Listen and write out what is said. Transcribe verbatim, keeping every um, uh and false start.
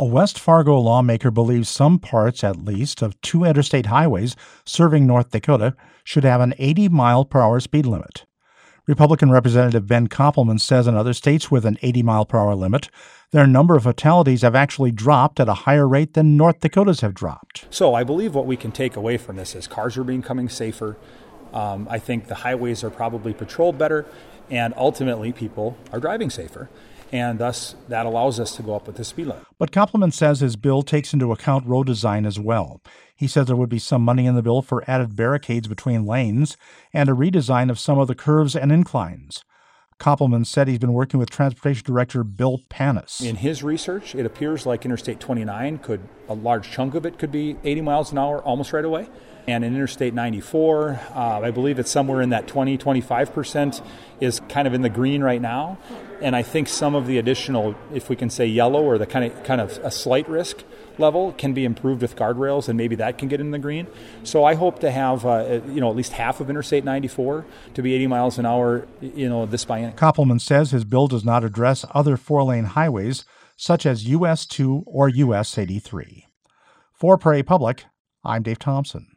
A West Fargo lawmaker believes some parts, at least, of two interstate highways serving North Dakota should have an eighty mile per hour speed limit. Republican Representative Ben Koppelman says in other states with an eighty mile per hour limit, their number of fatalities have actually dropped at a higher rate than North Dakota's have dropped. So I believe what we can take away from this is cars are becoming safer. Um, I think the highways are probably patrolled better, and ultimately people are driving safer. And thus, that allows us to go up with the speed limit. But Koppelman says his bill takes into account road design as well. He says there would be some money in the bill for added barricades between lanes and a redesign of some of the curves and inclines. Koppelman said he's been working with Transportation Director Bill Panis. In his research, it appears like Interstate twenty-nine could, a large chunk of it could be eighty miles an hour almost right away. And in Interstate ninety-four, uh, I believe it's somewhere in that twenty, twenty-five percent is kind of in the green right now. And I think some of the additional, if we can say yellow, or the kind of kind of a slight risk level can be improved with guardrails, and maybe that can get in the green. So I hope to have, uh, you know, at least half of Interstate ninety-four to be eighty miles an hour, you know, this biennium. Koppelman says his bill does not address other four-lane highways, such as U S two or U S eighty-three. For Prairie Public, I'm Dave Thompson.